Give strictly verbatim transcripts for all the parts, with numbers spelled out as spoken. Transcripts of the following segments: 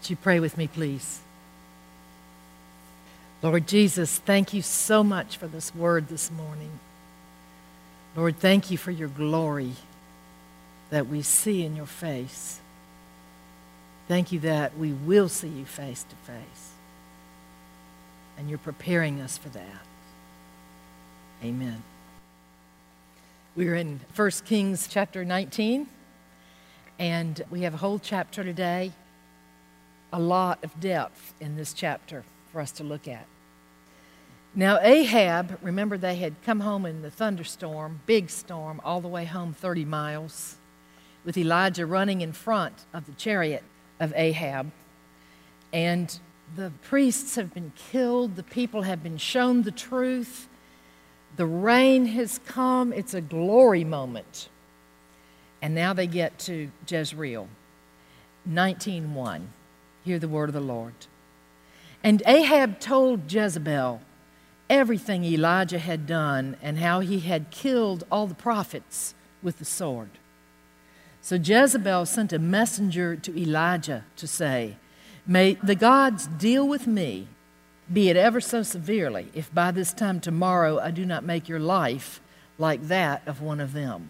Would you pray with me, please? Lord Jesus, thank you so much for this word this morning. Lord, thank you for your glory that we see in your face. Thank you that we will see you face to face. And you're preparing us for that. Amen. We're in First Kings chapter nineteen, and we have a whole chapter today. A lot of depth in this chapter for us to look at. Now Ahab, remember they had come home in the thunderstorm, big storm, all the way home thirty miles, with Elijah running in front of the chariot of Ahab. And the priests have been killed, the people have been shown the truth, the rain has come, it's a glory moment. And now they get to Jezreel, nineteen one. Hear the word of the Lord. And Ahab told Jezebel everything Elijah had done and how he had killed all the prophets with the sword. So Jezebel sent a messenger to Elijah to say, "May the gods deal with me, be it ever so severely, if by this time tomorrow I do not make your life like that of one of them."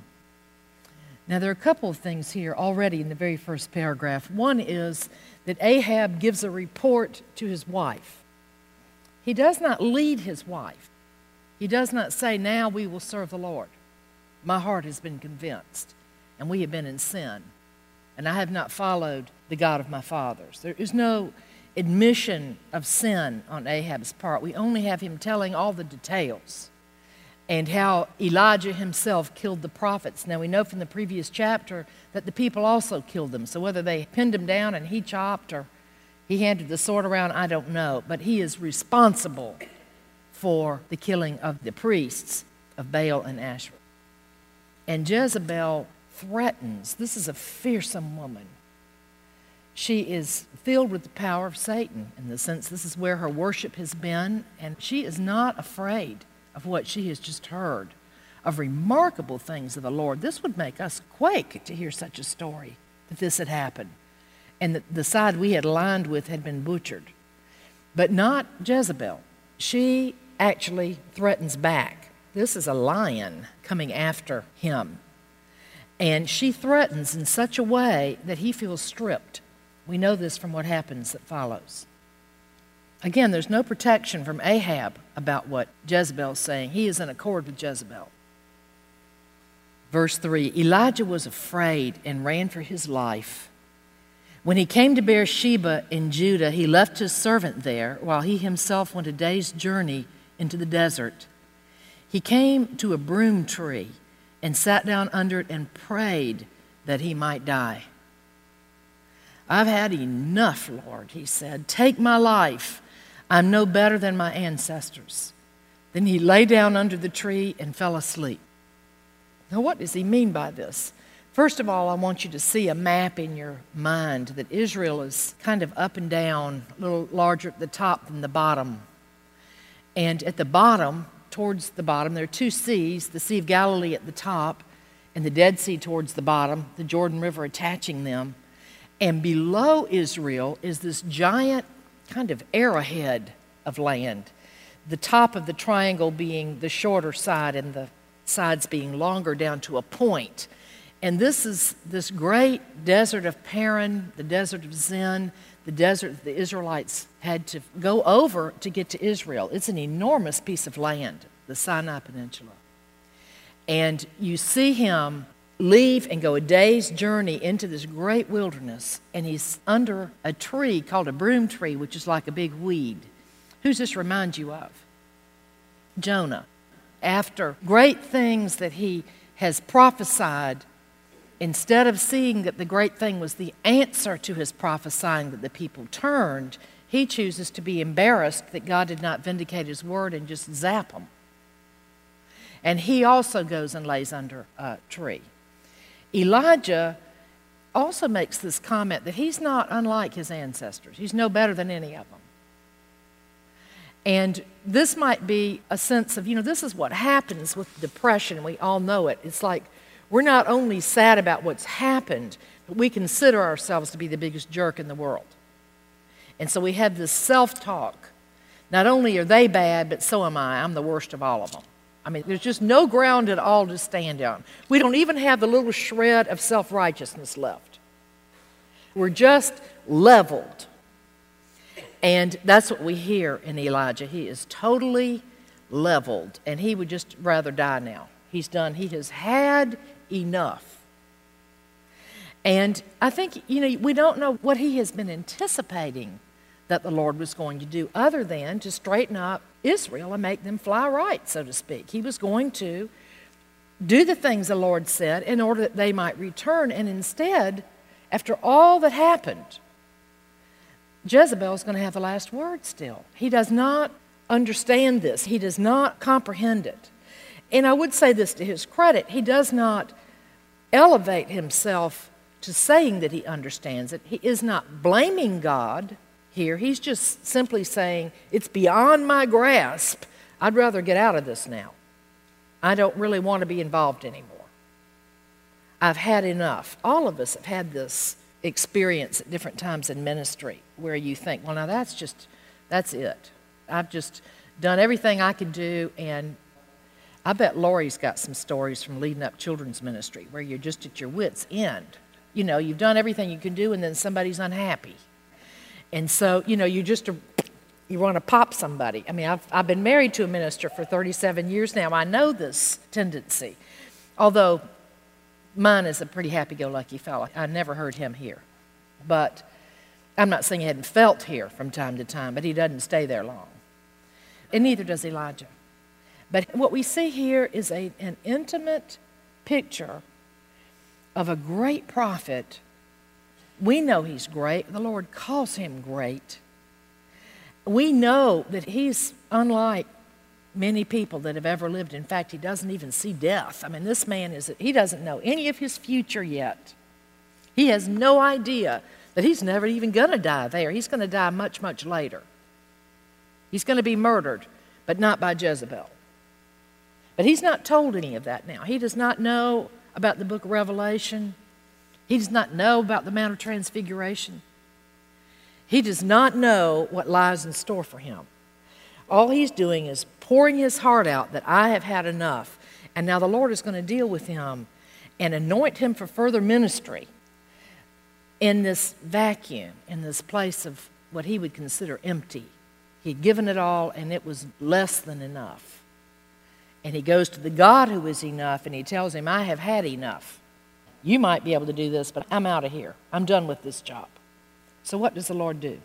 Now, there are a couple of things here already in the very first paragraph. One is that Ahab gives a report to his wife. He does not lead his wife. He does not say, "Now we will serve the Lord. My heart has been convinced, and we have been in sin, and I have not followed the God of my fathers." There is no admission of sin on Ahab's part. We only have him telling all the details and how Elijah himself killed the prophets. Now we know from the previous chapter that the people also killed them. So whether they pinned him down and he chopped or he handed the sword around, I don't know. But he is responsible for the killing of the priests of Baal and Asherah. And Jezebel threatens. This is a fearsome woman. She is filled with the power of Satan, in the sense this is where her worship has been, and she is not afraid of what she has just heard, of remarkable things of the Lord. This would make us quake to hear such a story, that this had happened, and that the side we had aligned with had been butchered. But not Jezebel. She actually threatens back. This is a lion coming after him. And she threatens in such a way that he feels stripped. We know this from what happens that follows. Again, there's no protection from Ahab about what Jezebel is saying. He is in accord with Jezebel. Verse three, Elijah was afraid and ran for his life. When he came to Beersheba in Judah, he left his servant there while he himself went a day's journey into the desert. He came to a broom tree and sat down under it and prayed that he might die. "I've had enough, Lord," he said. "Take my life. I'm no better than my ancestors." Then he lay down under the tree and fell asleep. Now, what does he mean by this? First of all, I want you to see a map in your mind that Israel is kind of up and down, a little larger at the top than the bottom. And at the bottom, towards the bottom, there are two seas, the Sea of Galilee at the top and the Dead Sea towards the bottom, the Jordan River attaching them. And below Israel is this giant kind of arrowhead of land, the top of the triangle being the shorter side and the sides being longer down to a point. And this is this great desert of Paran, the desert of Zin, the desert that the Israelites had to go over to get to Israel. It's an enormous piece of land, the Sinai Peninsula. And you see him leave and go a day's journey into this great wilderness, and he's under a tree called a broom tree, which is like a big weed. Who's this remind you of? Jonah. After great things that he has prophesied, instead of seeing that the great thing was the answer to his prophesying that the people turned, he chooses to be embarrassed that God did not vindicate his word and just zap them. And he also goes and lays under a tree. Elijah also makes this comment that he's not unlike his ancestors. He's no better than any of them. And this might be a sense of, you know, this is what happens with depression. We all know it. It's like we're not only sad about what's happened, but we consider ourselves to be the biggest jerk in the world. And so we have this self-talk. Not only are they bad, but so am I. I'm the worst of all of them. I mean, there's just no ground at all to stand on. We don't even have the little shred of self-righteousness left. We're just leveled. And that's what we hear in Elijah. He is totally leveled, and he would just rather die now. He's done. He has had enough. And I think, you know, we don't know what he has been anticipating that the Lord was going to do other than to straighten up Israel and make them fly right, so to speak. He was going to do the things the Lord said in order that they might return. And instead, after all that happened, Jezebel is going to have the last word still. He does not understand this. He does not comprehend it. And I would say this to his credit. He does not elevate himself to saying that he understands it. He is not blaming God here. He's just simply saying, it's beyond my grasp. I'd rather get out of this now. I don't really want to be involved anymore. I've had enough. All of us have had this experience at different times in ministry where you think, well, now that's just, that's it. I've just done everything I could do, and I bet Lori's got some stories from leading up children's ministry where you're just at your wit's end. You know, you've done everything you can do, and then somebody's unhappy. And so, you know, you just, you want to pop somebody. I mean, I've, I've been married to a minister for thirty-seven years now. I know this tendency. Although mine is a pretty happy-go-lucky fellow. I never heard him here. But I'm not saying he hadn't felt here from time to time, but he doesn't stay there long. And neither does Elijah. But what we see here is a, an intimate picture of a great prophet. We know he's great. The Lord calls him great. We know that he's unlike many people that have ever lived. In fact, he doesn't even see death. I mean, this man is, he doesn't know any of his future yet. He has no idea that he's never even going to die there. He's going to die much, much later. He's going to be murdered, but not by Jezebel. But he's not told any of that now. He does not know about the book of Revelation. He does not know about the Mount of Transfiguration. He does not know what lies in store for him. All he's doing is pouring his heart out that I have had enough. And now the Lord is going to deal with him and anoint him for further ministry in this vacuum, in this place of what he would consider empty. He'd given it all, and it was less than enough. And he goes to the God who is enough, and he tells him, I have had enough. You might be able to do this, but I'm out of here. I'm done with this job. So what does the Lord do?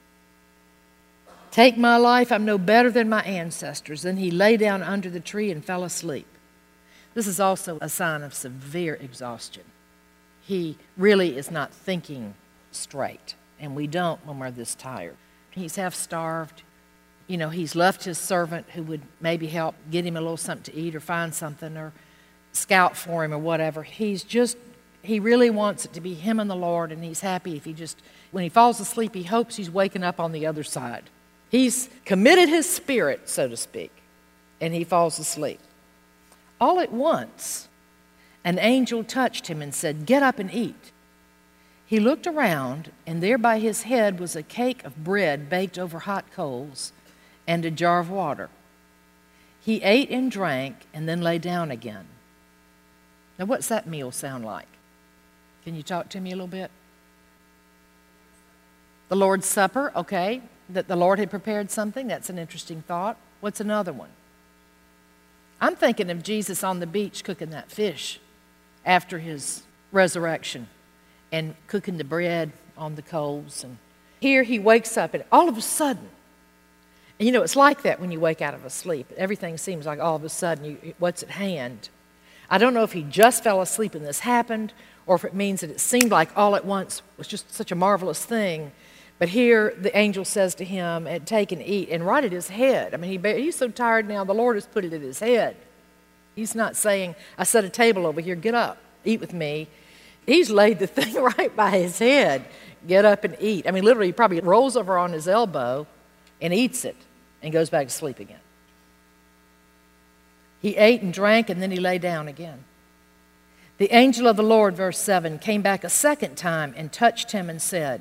Take my life, I'm no better than my ancestors. Then he lay down under the tree and fell asleep. This is also a sign of severe exhaustion. He really is not thinking straight, and we don't when we're this tired. He's half-starved. You know, he's left his servant who would maybe help get him a little something to eat or find something or scout for him or whatever. He's just, he really wants it to be him and the Lord, and he's happy if he just, when he falls asleep, he hopes he's waking up on the other side. He's committed his spirit, so to speak, and he falls asleep. All at once, an angel touched him and said, get up and eat. He looked around, and there by his head was a cake of bread baked over hot coals and a jar of water. He ate and drank and then lay down again. Now, what's that meal sound like? Can you talk to me a little bit? The Lord's Supper, okay. That the Lord had prepared something, that's an interesting thought. What's another one? I'm thinking of Jesus on the beach cooking that fish after his resurrection and cooking the bread on the coals. And here he wakes up, and all of a sudden, and you know, it's like that when you wake out of a sleep. Everything seems like all of a sudden, you, what's at hand. I don't know if he just fell asleep and this happened, or if it means that it seemed like all at once was just such a marvelous thing. But here the angel says to him, take and eat, and right at his head. I mean, he, he's so tired now, the Lord has put it at his head. He's not saying, I set a table over here, get up, eat with me. He's laid the thing right by his head, get up and eat. I mean, literally, he probably rolls over on his elbow and eats it and goes back to sleep again. He ate and drank, and then he lay down again. The angel of the Lord, verse seven, came back a second time and touched him and said,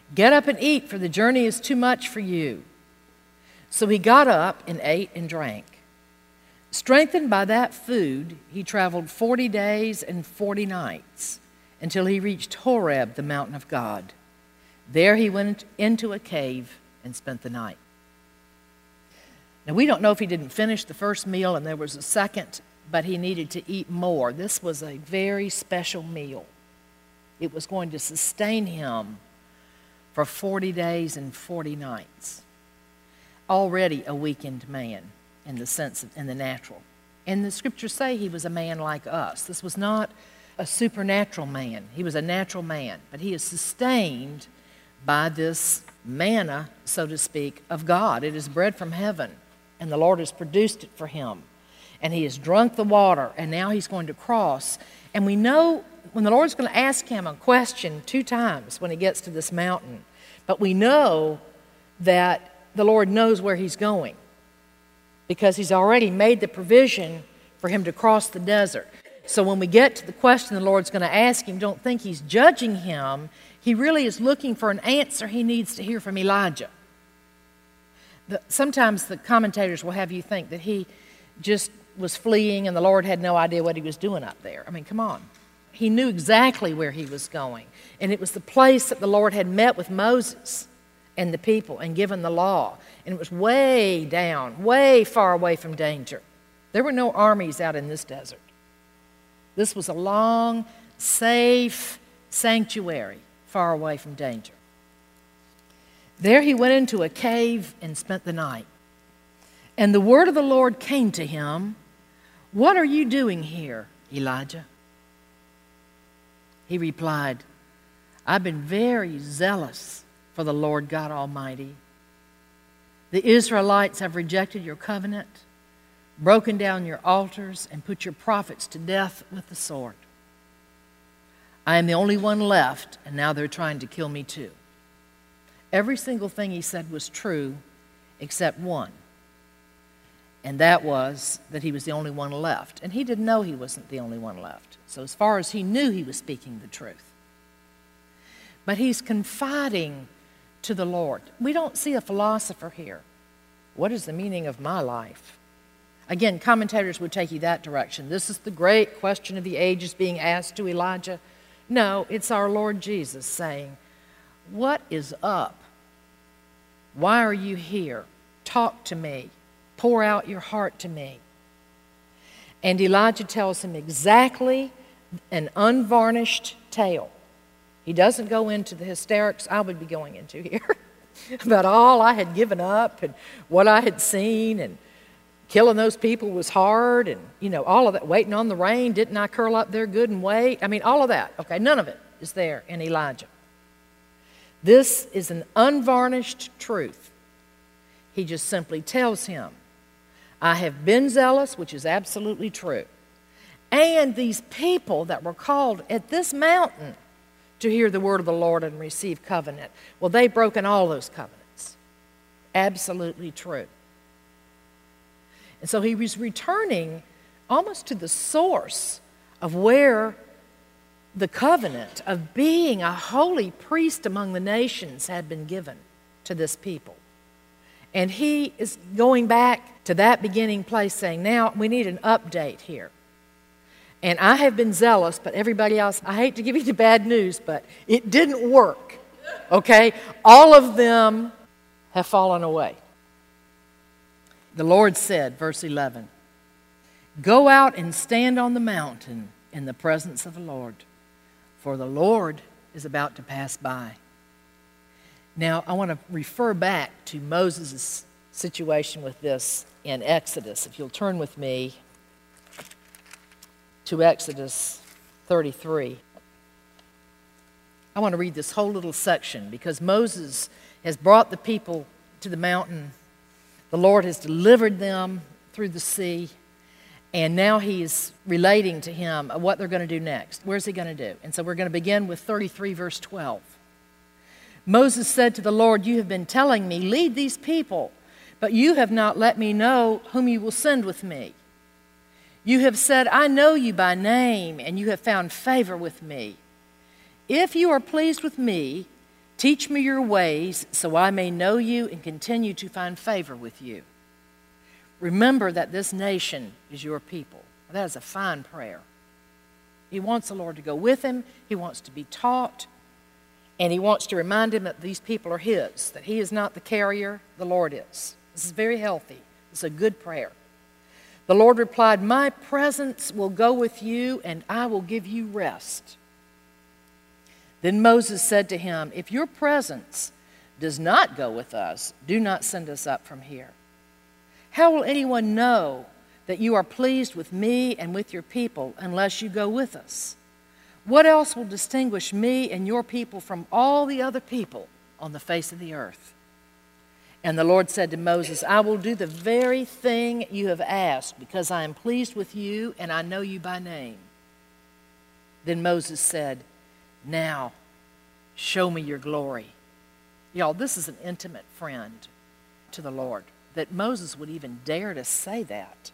Get up and eat, for the journey is too much for you." So he got up and ate and drank. Strengthened by that food, he traveled forty days and forty nights until he reached Horeb, the mountain of God. There he went into a cave and spent the night. Now, we don't know if he didn't finish the first meal and there was a second, but he needed to eat more. This was a very special meal. It was going to sustain him for forty days and forty nights. Already a weakened man in the sense of, in the natural. And the scriptures say he was a man like us. This was not a supernatural man. He was a natural man, but he is sustained by this manna, so to speak, of God. It is bread from heaven, and the Lord has produced it for him. And he has drunk the water, and now he's going to cross. And we know when the Lord's going to ask him a question two times when he gets to this mountain, but we know that the Lord knows where he's going because he's already made the provision for him to cross the desert. So when we get to the question the Lord's going to ask him, don't think he's judging him. He really is looking for an answer he needs to hear from Elijah. The, sometimes the commentators will have you think that he just was fleeing and the Lord had no idea what he was doing up there. I mean, come on. He knew exactly where he was going. And it was the place that the Lord had met with Moses and the people and given the law. And it was way down, way far away from danger. There were no armies out in this desert. This was a long, safe sanctuary far away from danger. There he went into a cave and spent the night. And the word of the Lord came to him, "What are you doing here, Elijah?" He replied, "I've been very zealous for the Lord God Almighty. The Israelites have rejected your covenant, broken down your altars, and put your prophets to death with the sword. I am the only one left, and now they're trying to kill me too." Every single thing he said was true except one. And that was that he was the only one left. And he didn't know he wasn't the only one left. So as far as he knew, he was speaking the truth. But he's confiding to the Lord. We don't see a philosopher here. What is the meaning of my life? Again, commentators would take you that direction. This is the great question of the ages being asked to Elijah. No, it's our Lord Jesus saying, "What is up? Why are you here? Talk to me. Pour out your heart to me." And Elijah tells him exactly an unvarnished tale. He doesn't go into the hysterics I would be going into here about all I had given up and what I had seen, and killing those people was hard, and, you know, all of that, waiting on the rain, didn't I curl up there good and wait? I mean, all of that. Okay, none of it is there in Elijah. This is an unvarnished truth. He just simply tells him, I have been zealous, which is absolutely true. And these people that were called at this mountain to hear the word of the Lord and receive covenant, well, they've broken all those covenants. Absolutely true. And so he was returning almost to the source of where the covenant of being a holy priest among the nations had been given to this people. And he is going back to that beginning place saying, now we need an update here. And I have been zealous, but everybody else, I hate to give you the bad news, but it didn't work. Okay? All of them have fallen away. The Lord said, verse eleven, go out and stand on the mountain in the presence of the Lord, for the Lord is about to pass by. Now, I want to refer back to Moses' situation with this in Exodus. If you'll turn with me to Exodus thirty-three. I want to read this whole little section because Moses has brought the people to the mountain. The Lord has delivered them through the sea, and now he is relating to him what they're going to do next. Where's he going to do? And so we're going to begin with thirty-three, verse twelve. Moses said to the Lord, you have been telling me, lead these people, but you have not let me know whom you will send with me. You have said, I know you by name, and you have found favor with me. If you are pleased with me, Teach me your ways so I may know you and continue to find favor with you. Remember that this nation is your people. That is a fine prayer. He wants the Lord to go with him. He wants to be taught. And he wants to remind him that these people are his, that he is not the carrier, the Lord is. This is very healthy. It's a good prayer. The Lord replied, my presence will go with you, and I will give you rest. Then Moses said to him, if your presence does not go with us, do not send us up from here. How will anyone know that you are pleased with me and with your people unless you go with us? What else will distinguish me and your people from all the other people on the face of the earth? And the Lord said to Moses, I will do the very thing you have asked, because I am pleased with you and I know you by name. Then Moses said, now show me your glory. Y'all, this is an intimate friend to the Lord, that Moses would even dare to say that.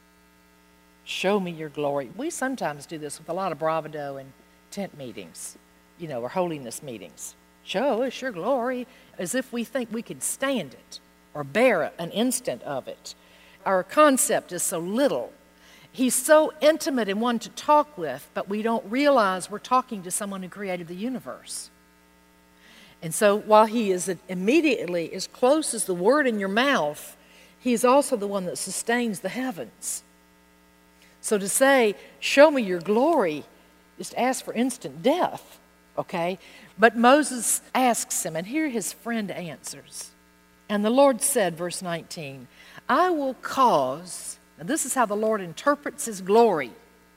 Show me your glory. We sometimes do this with a lot of bravado in tent meetings, you know, or holiness meetings. Show us your glory, as if we think we could stand it or bear an instant of it. Our concept is so little. He's so intimate and one to talk with, but we don't realize we're talking to someone who created the universe. And so while he is immediately as close as the word in your mouth, he is also the one that sustains the heavens. So to say, show me your glory, is to ask for instant death, okay? But Moses asks him, and here his friend answers. And the Lord said, verse nineteen, I will cause, now this is how the Lord interprets his glory,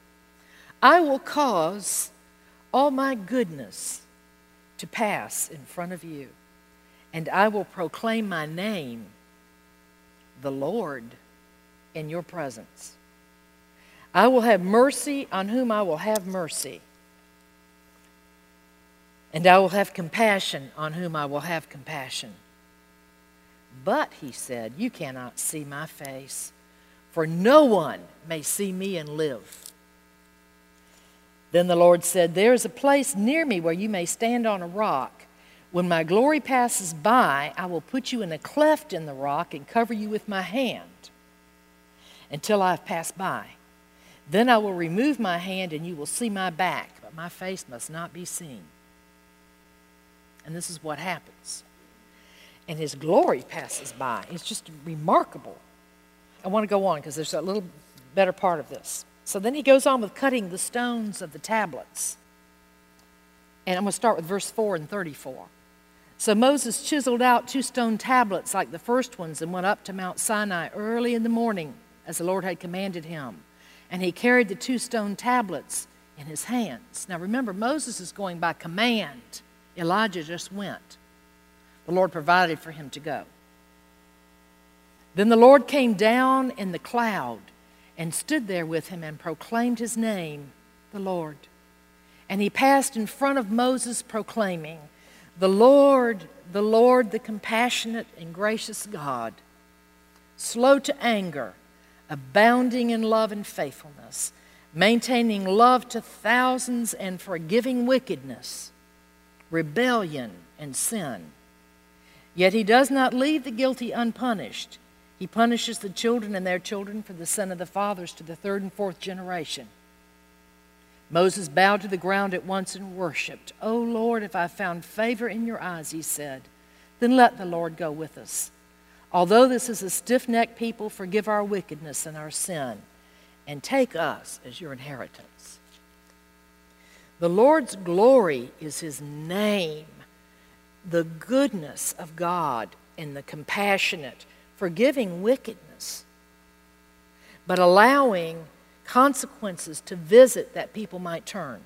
I will cause all my goodness to pass in front of you, and I will proclaim my name, the Lord, in your presence. I will have mercy on whom I will have mercy, and I will have compassion on whom I will have compassion. But, he said, you cannot see my face, for no one may see me and live. Then the Lord said, there is a place near me where you may stand on a rock. When my glory passes by, I will put you in a cleft in the rock and cover you with my hand until I have passed by. Then I will remove my hand and you will see my back, but my face must not be seen. And this is what happens. And his glory passes by. It's just remarkable. I want to go on because there's a little better part of this. So then he goes on with cutting the stones of the tablets. And I'm going to start with verse four and thirty-four. So Moses chiseled out two stone tablets like the first ones and went up to Mount Sinai early in the morning as the Lord had commanded him. And he carried the two stone tablets in his hands. Now remember, Moses is going by command. Elijah just went. The Lord provided for him to go. Then the Lord came down in the cloud and stood there with him and proclaimed his name, the Lord. And he passed in front of Moses proclaiming, the Lord, the Lord, the compassionate and gracious God, slow to anger, abounding in love and faithfulness, maintaining love to thousands and forgiving wickedness, rebellion and sin. Yet he does not leave the guilty unpunished. He punishes the children and their children for the sin of the fathers to the third and fourth generation. Moses bowed to the ground at once and worshipped. O Lord, if I found favor in your eyes, he said, then let the Lord go with us. Although this is a stiff-necked people, forgive our wickedness and our sin, and take us as your inheritance. The Lord's glory is his name, the goodness of God and the compassionate, forgiving wickedness, but allowing consequences to visit that people might turn.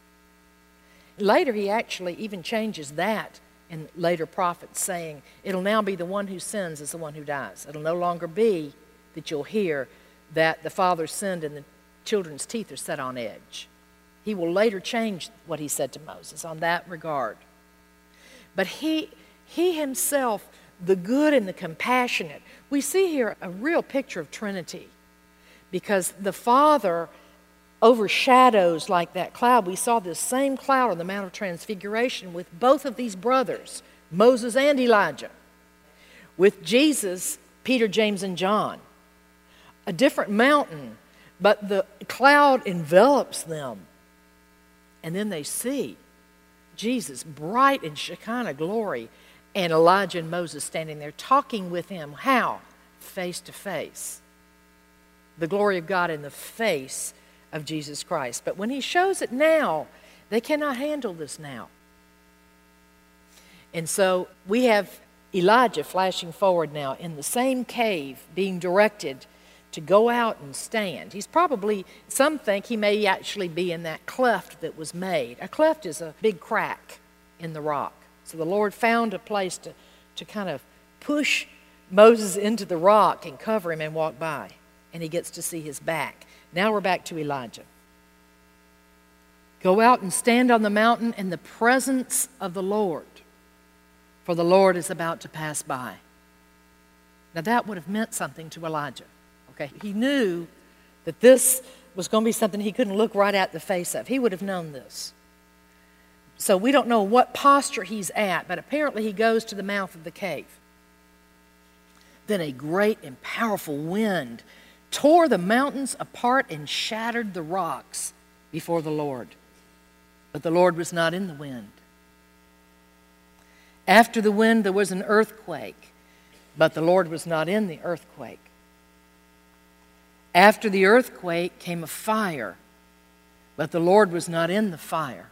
Later, he actually even changes that in later prophets, saying, it'll now be the one who sins is the one who dies. It'll no longer be that you'll hear that the father sinned and the children's teeth are set on edge. He will later change what he said to Moses on that regard. But he, he himself, the good and the compassionate, we see here a real picture of Trinity, because the Father overshadows like that cloud. We saw this same cloud on the Mount of Transfiguration with both of these brothers, Moses and Elijah. With Jesus, Peter, James, and John. A different mountain, but the cloud envelops them. And then they see Jesus, bright in Shekinah glory, and Elijah and Moses standing there talking with him. How? Face to face. The glory of God in the face of Jesus Christ. But when he shows it now, they cannot handle this now. And so we have Elijah flashing forward now in the same cave, being directed to go out and stand. He's probably, some think he may actually be in that cleft that was made. A cleft is a big crack in the rock. So the Lord found a place to, to kind of push Moses into the rock and cover him and walk by. And he gets to see his back. Now we're back to Elijah. Go out and stand on the mountain in the presence of the Lord, for the Lord is about to pass by. Now that would have meant something to Elijah. Okay, he knew that this was going to be something he couldn't look right at the face of. He would have known this. So we don't know what posture he's at, but apparently he goes to the mouth of the cave. Then a great and powerful wind tore the mountains apart and shattered the rocks before the Lord. But the Lord was not in the wind. After the wind there was an earthquake, but the Lord was not in the earthquake. After the earthquake came a fire, but the Lord was not in the fire.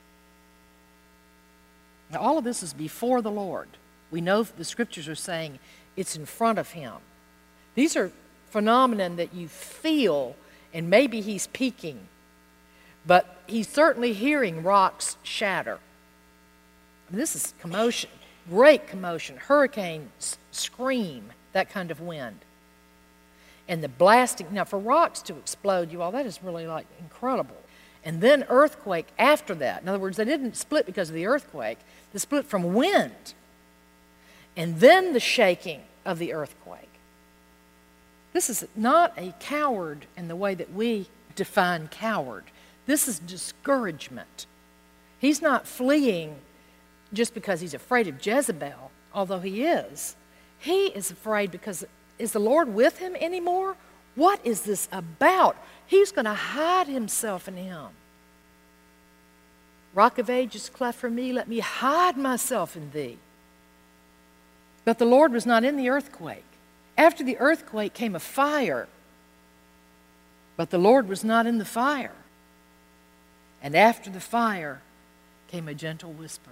Now, all of this is before the Lord. We know the scriptures are saying it's in front of him. These are phenomena that you feel, and maybe he's peeking, but he's certainly hearing rocks shatter. I mean, this is commotion, great commotion, hurricanes scream, that kind of wind. And the blasting, now for rocks to explode, you all, that is really like incredible. And then earthquake after that. In other words, they didn't split because of the earthquake. They split from wind. And then the shaking of the earthquake. This is not a coward in the way that we define coward. This is discouragement. He's not fleeing just because he's afraid of Jezebel, although he is. He is afraid because, is the Lord with him anymore? What is this about? He's going to hide himself in him. Rock of ages, cleft for me, let me hide myself in thee. But the Lord was not in the earthquake. After the earthquake came a fire, but the Lord was not in the fire. And after the fire came a gentle whisper.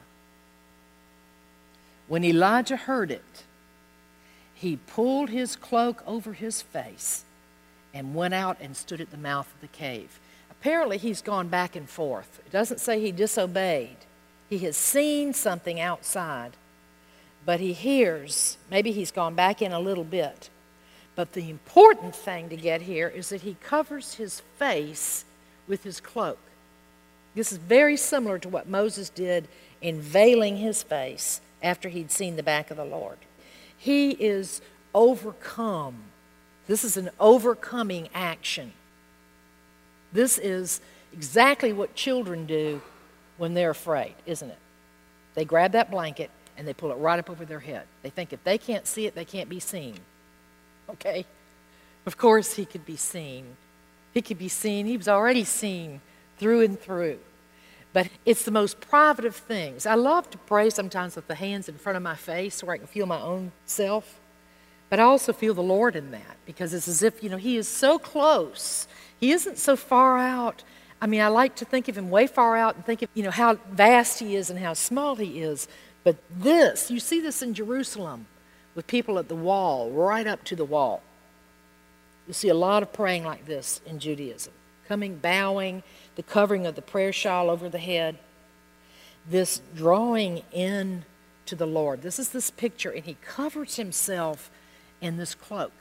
When Elijah heard it, he pulled his cloak over his face and went out and stood at the mouth of the cave. Apparently he's gone back and forth. It doesn't say he disobeyed. He has seen something outside, but he hears, maybe he's gone back in a little bit. But the important thing to get here is that he covers his face with his cloak. This is very similar to what Moses did in veiling his face after he'd seen the back of the Lord. He is overcome. This is an overcoming action. This is exactly what children do when they're afraid, isn't it? They grab that blanket and they pull it right up over their head. They think if they can't see it, they can't be seen. Okay? Of course he could be seen. He could be seen. He was already seen through and through. But it's the most private of things. I love to pray sometimes with the hands in front of my face where I can feel my own self. But I also feel the Lord in that because it's as if, you know, he is so close. He isn't so far out. I mean, I like to think of him way far out and think of, you know, how vast he is and how small he is. But this, you see this in Jerusalem with people at the wall, right up to the wall. You see a lot of praying like this in Judaism. Coming, bowing, the covering of the prayer shawl over the head. This drawing in to the Lord. This is this picture, and he covers himself in this cloak.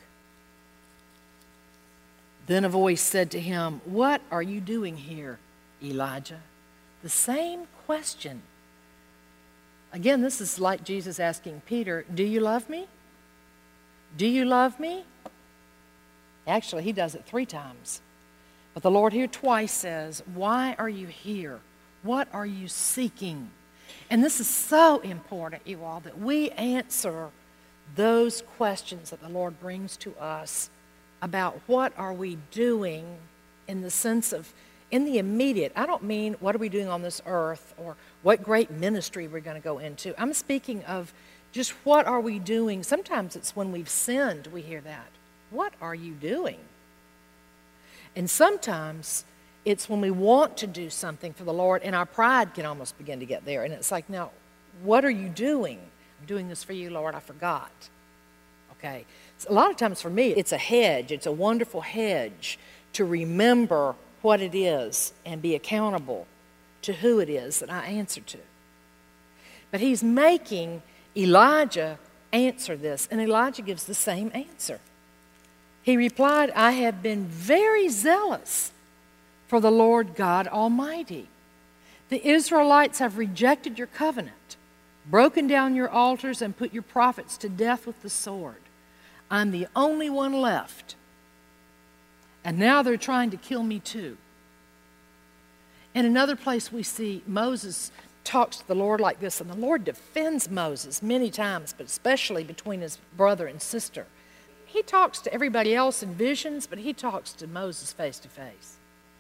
Then a voice said to him, "What are you doing here, Elijah?" The same question. Again, this is like Jesus asking Peter, "Do you love me? Do you love me?" Actually, he does it three times. But the Lord here twice says, why are you here? What are you seeking? And this is so important, you all, that we answer those questions that the Lord brings to us about what are we doing in the sense of, in the immediate. I don't mean what are we doing on this earth or what great ministry we're going to go into. I'm speaking of just what are we doing. Sometimes it's when we've sinned we hear that. What are you doing? And sometimes it's when we want to do something for the Lord and our pride can almost begin to get there. And it's like, now, what are you doing? I'm doing this for you, Lord, I forgot. Okay. So a lot of times for me, it's a hedge. It's a wonderful hedge to remember what it is and be accountable to who it is that I answer to. But he's making Elijah answer this, and Elijah gives the same answer. He replied, I have been very zealous for the Lord God Almighty. The Israelites have rejected your covenant, broken down your altars, and put your prophets to death with the sword. I'm the only one left. And now they're trying to kill me too. In another place we see Moses talks to the Lord like this, and the Lord defends Moses many times, but especially between his brother and sister. He talks to everybody else in visions, but he talks to Moses face to face.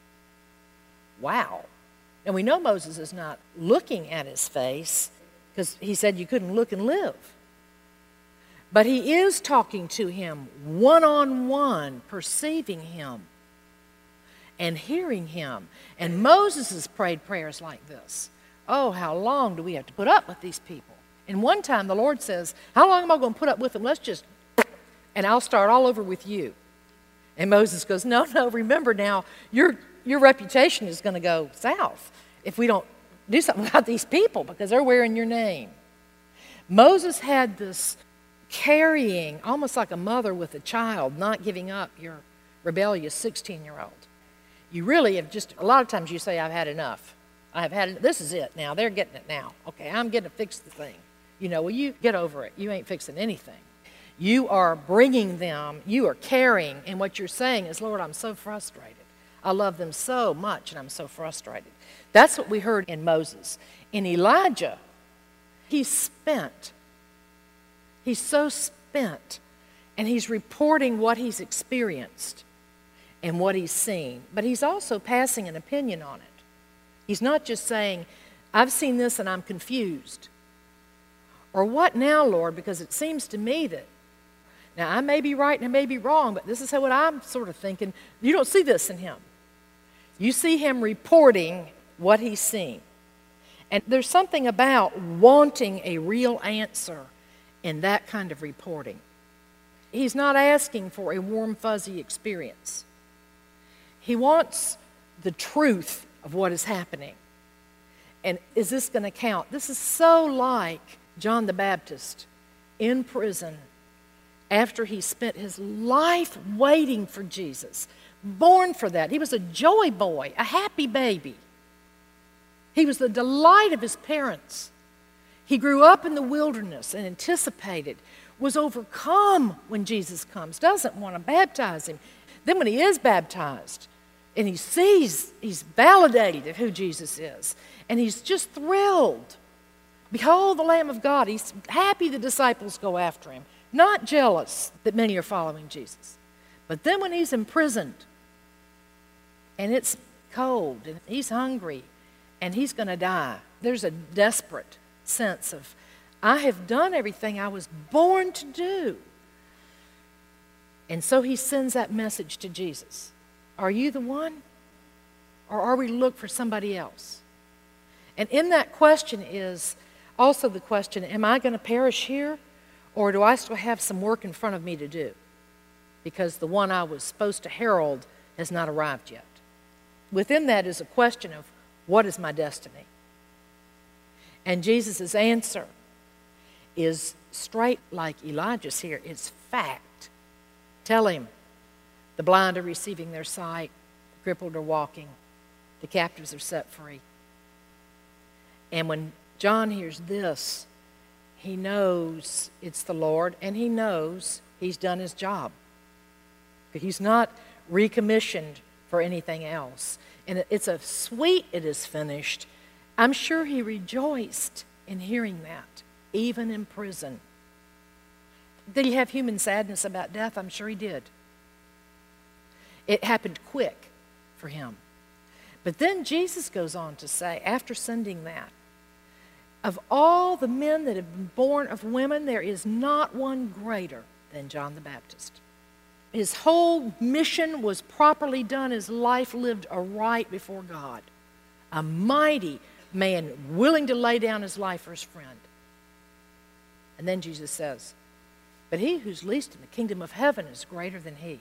Wow. And we know Moses is not looking at his face because he said you couldn't look and live. But he is talking to him one-on-one, perceiving him and hearing him. And Moses has prayed prayers like this. Oh, how long do we have to put up with these people? And one time the Lord says, how long am I going to put up with them? Let's just, and I'll start all over with you. And Moses goes, no, no, remember now, your, your reputation is going to go south if we don't do something about these people because they're wearing your name. Moses had this carrying, almost like a mother with a child, not giving up your rebellious sixteen-year-old. You really have just, a lot of times you say, I've had enough. I've had it. This is it now. They're getting it now. Okay, I'm getting to fix the thing. You know, well, you get over it. You ain't fixing anything. You are bringing them, you are caring, and what you're saying is, Lord, I'm so frustrated. I love them so much, and I'm so frustrated. That's what we heard in Moses. In Elijah, he's spent. He's so spent, and he's reporting what he's experienced and what he's seen. But he's also passing an opinion on it. He's not just saying, I've seen this and I'm confused. Or what now, Lord? Because it seems to me that, now I may be right and I may be wrong, but this is what I'm sort of thinking. You don't see this in him. You see him reporting what he's seen. And there's something about wanting a real answer in that kind of reporting. He's not asking for a warm, fuzzy experience. He wants the truth of what is happening. And is this going to count? This is so like John the Baptist in prison after he spent his life waiting for Jesus, born for that. He was a joy boy, a happy baby. He was the delight of his parents. He grew up in the wilderness and anticipated, was overcome when Jesus comes, doesn't want to baptize him. Then when he is baptized and he sees, he's validated of who Jesus is, and he's just thrilled. Behold the Lamb of God. He's happy the disciples go after him, not jealous that many are following Jesus. But then when he's imprisoned and it's cold and he's hungry and he's going to die, there's a desperate sense of, I have done everything I was born to do. And so he sends that message to Jesus. Are you the one? Or are we to look for somebody else? And in that question is also the question, am I going to perish here? Or do I still have some work in front of me to do? Because the one I was supposed to herald has not arrived yet. Within that is a question of, what is my destiny? And Jesus' answer is straight like Elijah's here. It's fact. Tell him, the blind are receiving their sight, the crippled are walking, the captives are set free. And when John hears this, he knows it's the Lord, and he knows he's done his job. He's not recommissioned for anything else. And it's a sweet, it is finished. I'm sure he rejoiced in hearing that, even in prison. Did he have human sadness about death? I'm sure he did. It happened quick for him. But then Jesus goes on to say, after sending that, of all the men that have been born of women, there is not one greater than John the Baptist. His whole mission was properly done. His life lived aright before God. A mighty man willing to lay down his life for his friend. And then Jesus says, but he who's least in the kingdom of heaven is greater than he.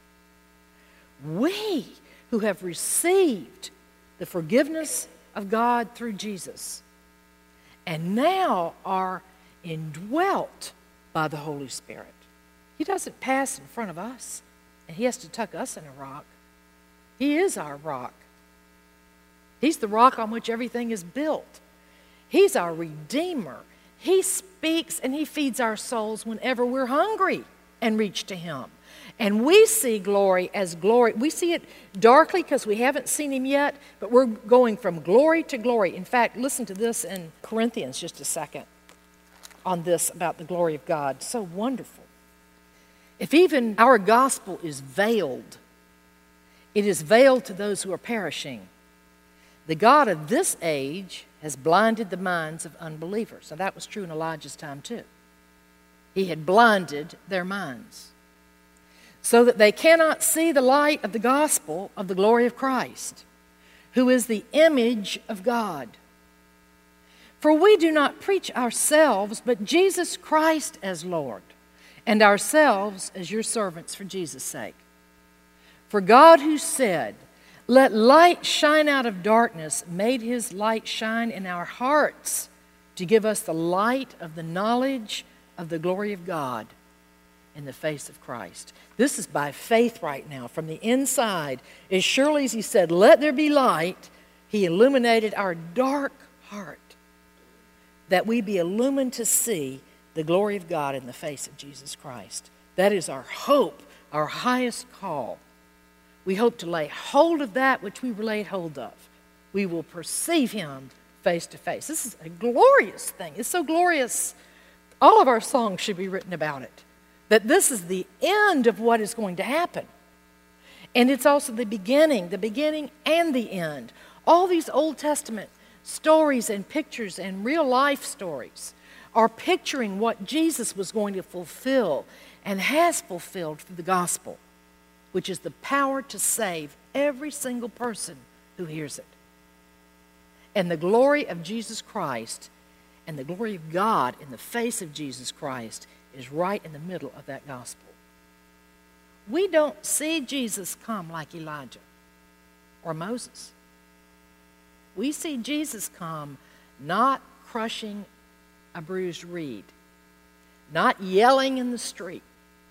We who have received the forgiveness of God through Jesus and now are indwelt by the Holy Spirit. He doesn't pass in front of us, and he has to tuck us in a rock. He is our rock. He's the rock on which everything is built. He's our Redeemer. He speaks and he feeds our souls whenever we're hungry and reach to him. And we see glory as glory. We see it darkly because we haven't seen him yet, but we're going from glory to glory. In fact, listen to this in Corinthians just a second on this about the glory of God. So wonderful. If even our gospel is veiled, it is veiled to those who are perishing. The God of this age has blinded the minds of unbelievers. So that was true in Elijah's time too. He had blinded their minds, so that they cannot see the light of the gospel of the glory of Christ, who is the image of God. For we do not preach ourselves, but Jesus Christ as Lord, and ourselves as your servants for Jesus' sake. For God, who said, let light shine out of darkness, made his light shine in our hearts to give us the light of the knowledge of the glory of God in the face of Christ. This is by faith right now. From the inside, as surely as he said, let there be light, he illuminated our dark heart, that we be illumined to see the glory of God in the face of Jesus Christ. That is our hope, our highest call. We hope to lay hold of that which we were laid hold of. We will perceive him face to face. This is a glorious thing. It's so glorious. All of our songs should be written about it. That this is the end of what is going to happen. And it's also the beginning, the beginning and the end. All these Old Testament stories and pictures and real life stories are picturing what Jesus was going to fulfill and has fulfilled through the gospel, which is the power to save every single person who hears it. And the glory of Jesus Christ and the glory of God in the face of Jesus Christ is right in the middle of that gospel. We don't see Jesus come like Elijah or Moses. We see Jesus come not crushing a bruised reed, not yelling in the street.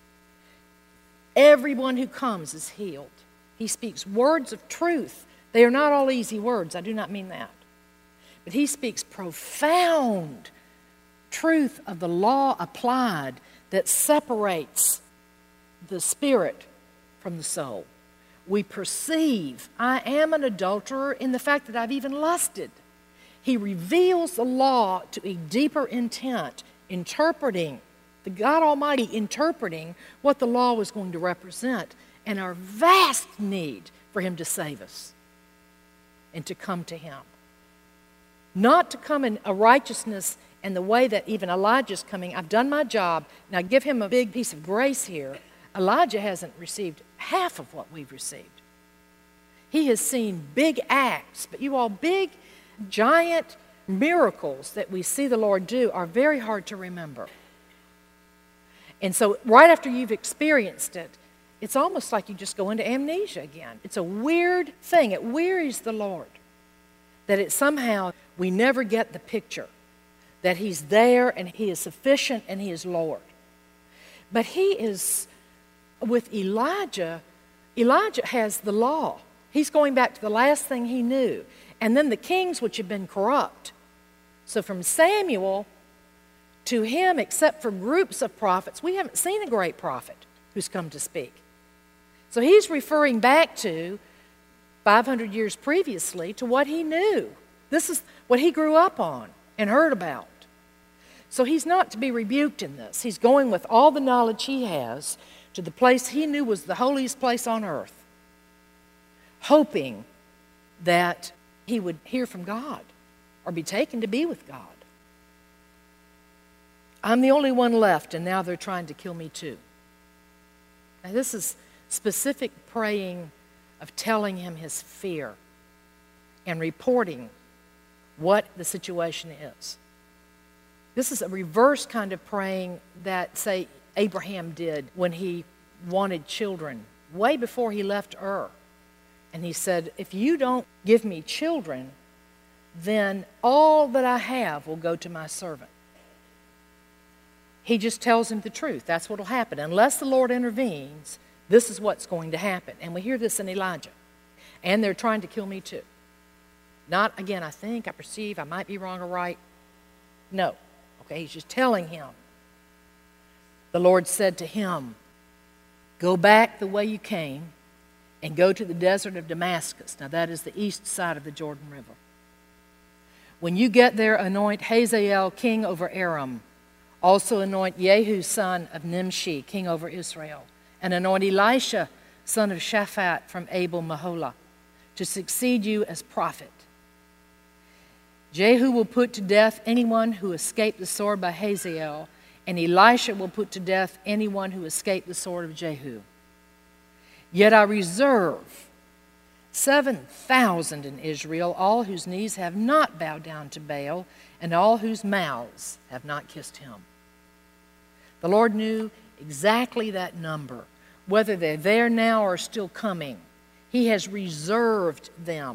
Everyone who comes is healed. He speaks words of truth. They are not all easy words. I do not mean that. But he speaks profound truth of the law applied that separates the spirit from the soul. We perceive, I am an adulterer in the fact that I've even lusted. He reveals the law to a deeper intent, interpreting, the God Almighty interpreting what the law was going to represent and our vast need for him to save us and to come to him. Not to come in a righteousness and the way that even Elijah's coming. I've done my job. Now give him a big piece of grace here. Elijah hasn't received half of what we've received. He has seen big acts, but you all, big, giant miracles that we see the Lord do are very hard to remember. And so right after you've experienced it, it's almost like you just go into amnesia again. It's a weird thing. It wearies the Lord that it somehow we never get the picture that he's there and he is sufficient and he is Lord. But he is, with Elijah, Elijah has the law. He's going back to the last thing he knew. And then the kings which have been corrupt. So from Samuel to him, except for groups of prophets, we haven't seen a great prophet who's come to speak. So he's referring back to five hundred years previously to what he knew. This is what he grew up on and heard about. So he's not to be rebuked in this. He's going with all the knowledge he has to the place he knew was the holiest place on earth, hoping that he would hear from God or be taken to be with God. I'm the only one left, and now they're trying to kill me too. Now, this is specific praying of telling him his fear and reporting what the situation is. This is a reverse kind of praying that, say, Abraham did when he wanted children, way before he left Ur. And he said, if you don't give me children, then all that I have will go to my servant. He just tells him the truth. That's what will happen. Unless the Lord intervenes, this is what's going to happen. And we hear this in Elijah. And they're trying to kill me too. Not, again, I think, I perceive, I might be wrong or right. No. Okay, he's just telling him. The Lord said to him, go back the way you came and go to the desert of Damascus. Now that is the east side of the Jordan River. When you get there, anoint Hazael king over Aram. Also anoint Jehu son of Nimshi king over Israel. And anoint Elisha son of Shaphat from Abel Meholah to succeed you as prophet. Jehu will put to death anyone who escaped the sword by Hazael, and Elisha will put to death anyone who escaped the sword of Jehu. Yet I reserve seven thousand in Israel, all whose knees have not bowed down to Baal, and all whose mouths have not kissed him. The Lord knew exactly that number, whether they're there now or still coming. He has reserved them.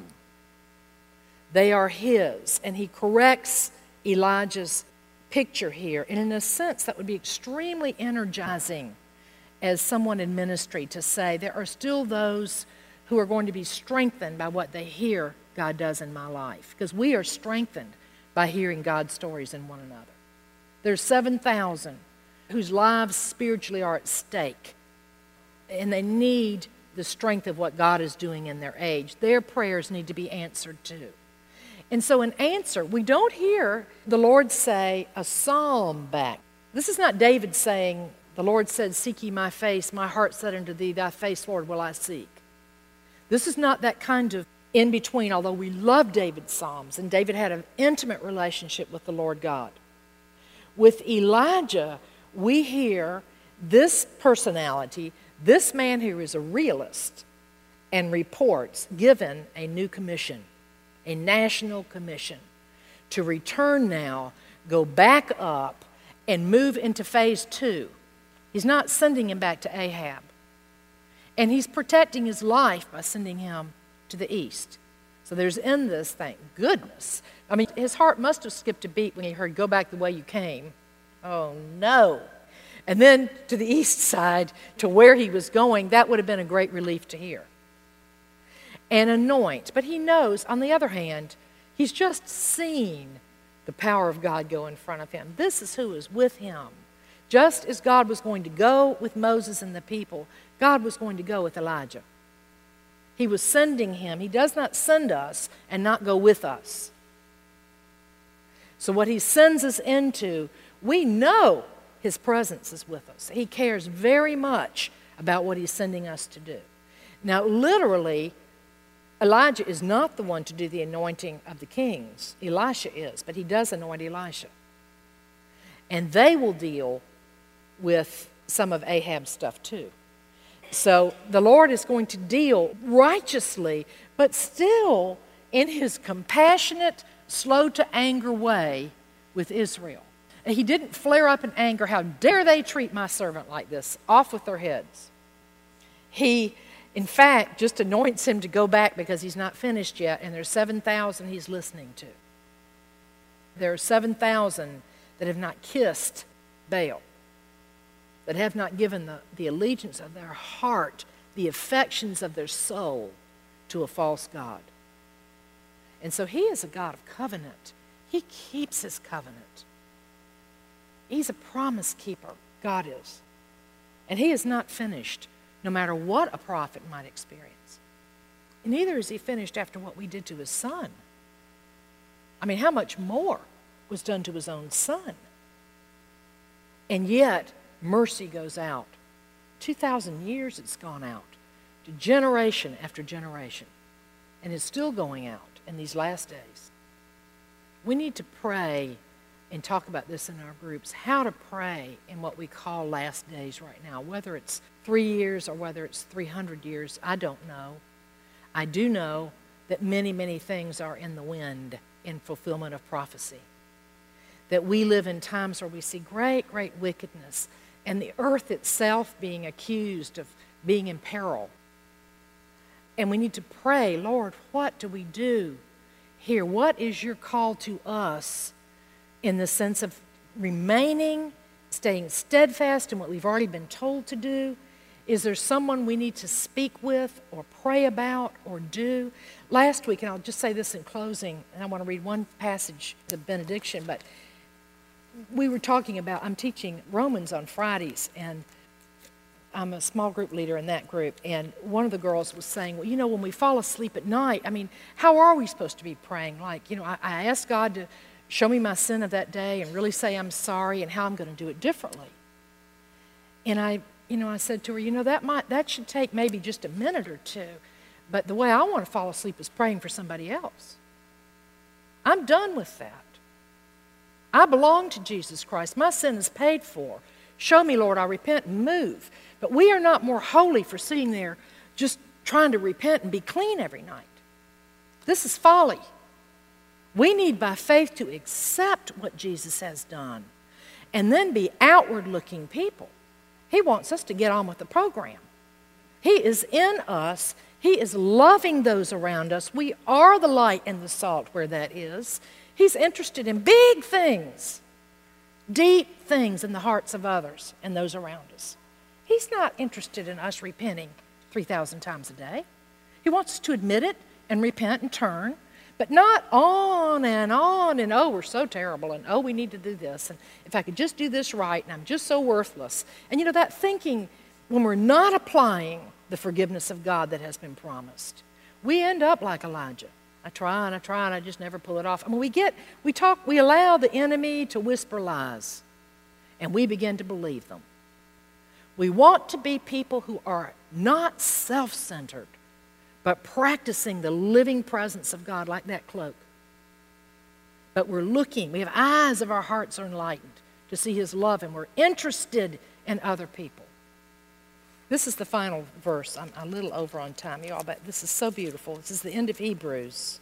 They are his, and he corrects Elijah's picture here. And in a sense, that would be extremely energizing as someone in ministry to say, there are still those who are going to be strengthened by what they hear God does in my life. Because we are strengthened by hearing God's stories in one another. There's seven thousand whose lives spiritually are at stake. And they need the strength of what God is doing in their age. Their prayers need to be answered too. And so in answer, we don't hear the Lord say a psalm back. This is not David saying, the Lord said, seek ye my face, my heart said unto thee, thy face, Lord, will I seek. This is not that kind of in-between, although we love David's psalms, and David had an intimate relationship with the Lord God. With Elijah, we hear this personality, this man who is a realist, and reports, given a new commission. A national commission to return now, go back up, and move into phase two. He's not sending him back to Ahab. And he's protecting his life by sending him to the east. So there's in this, thank goodness. I mean, his heart must have skipped a beat when he heard, go back the way you came. Oh, no. And then to the east side, to where he was going, that would have been a great relief to hear. And anoint. But he knows, on the other hand, he's just seen the power of God go in front of him. This is who is with him. Just as God was going to go with Moses and the people, God was going to go with Elijah. He was sending him. He does not send us and not go with us. So what he sends us into, we know his presence is with us. He cares very much about what he's sending us to do. Now, literally, Elijah is not the one to do the anointing of the kings. Elisha is, but he does anoint Elisha. And they will deal with some of Ahab's stuff too. So the Lord is going to deal righteously, but still in his compassionate, slow to anger way with Israel. And he didn't flare up in anger, how dare they treat my servant like this? Off with their heads. He In fact, just anoints him to go back because he's not finished yet, and there's seven thousand he's listening to. There are seven thousand that have not kissed Baal, that have not given the, the allegiance of their heart, the affections of their soul to a false god. And so he is a God of covenant. He keeps his covenant. He's a promise keeper, God is. And he is not finished, no matter what a prophet might experience. neither is he finished after what we did to his son. I mean, how much more was done to his own son? And yet, mercy goes out. two thousand years it's gone out to generation after generation. And it's still going out in these last days. We need to pray and talk about this in our groups, how to pray in what we call last days right now. Whether it's three years or whether it's three hundred years, I don't know. I do know that many, many things are in the wind in fulfillment of prophecy. That we live in times where we see great, great wickedness, and the earth itself being accused of being in peril. And we need to pray, Lord, what do we do here? What is your call to us in the sense of remaining, staying steadfast in what we've already been told to do? Is there someone we need to speak with or pray about or do? Last week, and I'll just say this in closing, and I want to read one passage, the benediction, but we were talking about, I'm teaching Romans on Fridays, and I'm a small group leader in that group, and one of the girls was saying, well, you know, when we fall asleep at night, I mean, how are we supposed to be praying? Like, you know, I, I asked God to show me my sin of that day and really say I'm sorry and how I'm going to do it differently. And I, you know, I said to her, you know, that might, that should take maybe just a minute or two, but the way I want to fall asleep is praying for somebody else. I'm done with that. I belong to Jesus Christ. My sin is paid for. Show me, Lord, I repent and move. But we are not more holy for sitting there just trying to repent and be clean every night. This is folly. We need by faith to accept what Jesus has done and then be outward-looking people. He wants us to get on with the program. He is in us. He is loving those around us. We are the light and the salt where that is. He's interested in big things, deep things in the hearts of others and those around us. He's not interested in us repenting three thousand times a day. He wants us to admit it and repent and turn, but not on and on and, oh, we're so terrible, and oh, we need to do this, and if I could just do this right, and I'm just so worthless. And you know, that thinking, when we're not applying the forgiveness of God that has been promised, we end up like Elijah. I try and I try and I just never pull it off. I mean, we get, we talk, we allow the enemy to whisper lies, and we begin to believe them. We want to be people who are not self-centered, but practicing the living presence of God like that cloak. But we're looking, we have eyes of our hearts are enlightened to see His love, and we're interested in other people. This is the final verse. I'm a little over on time, y'all, but this is so beautiful. This is the end of Hebrews.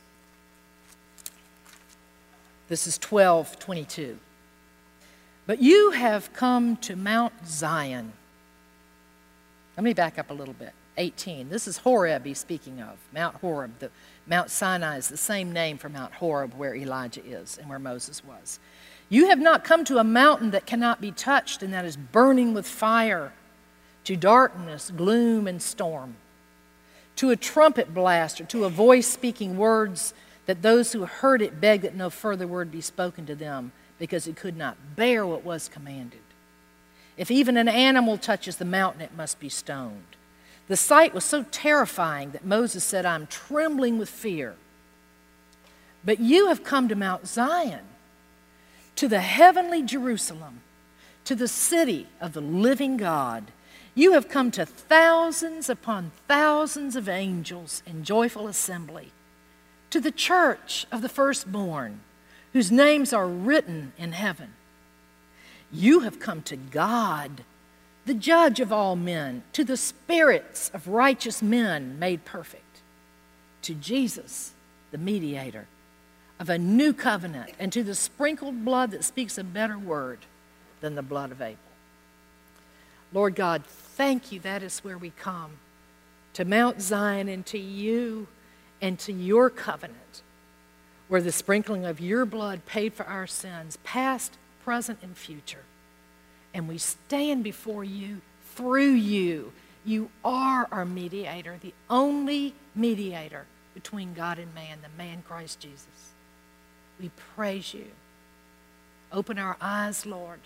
This is twelve twenty-two. But you have come to Mount Zion. Let me back up a little bit. eighteen. This is Horeb he's speaking of. Mount Horeb. The, Mount Sinai is the same name for Mount Horeb where Elijah is and where Moses was. You have not come to a mountain that cannot be touched and that is burning with fire, to darkness, gloom, and storm, to a trumpet blast or to a voice speaking words that those who heard it begged that no further word be spoken to them because it could not bear what was commanded. If even an animal touches the mountain, it must be stoned. The sight was so terrifying that Moses said, I'm trembling with fear. But you have come to Mount Zion, to the heavenly Jerusalem, to the city of the living God. You have come to thousands upon thousands of angels in joyful assembly, to the church of the firstborn, whose names are written in heaven. You have come to God, the judge of all men, to the spirits of righteous men made perfect, to Jesus, the mediator of a new covenant, and to the sprinkled blood that speaks a better word than the blood of Abel. Lord God, thank you, that is where we come, to Mount Zion and to you and to your covenant, where the sprinkling of your blood paid for our sins, past, present, and future. And we stand before you through you. You are our mediator, the only mediator between God and man, the man Christ Jesus. We praise you. Open our eyes, Lord,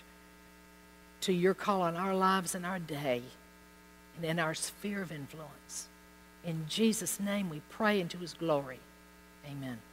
to your call on our lives and our day and in our sphere of influence. In Jesus' name we pray into his glory. Amen.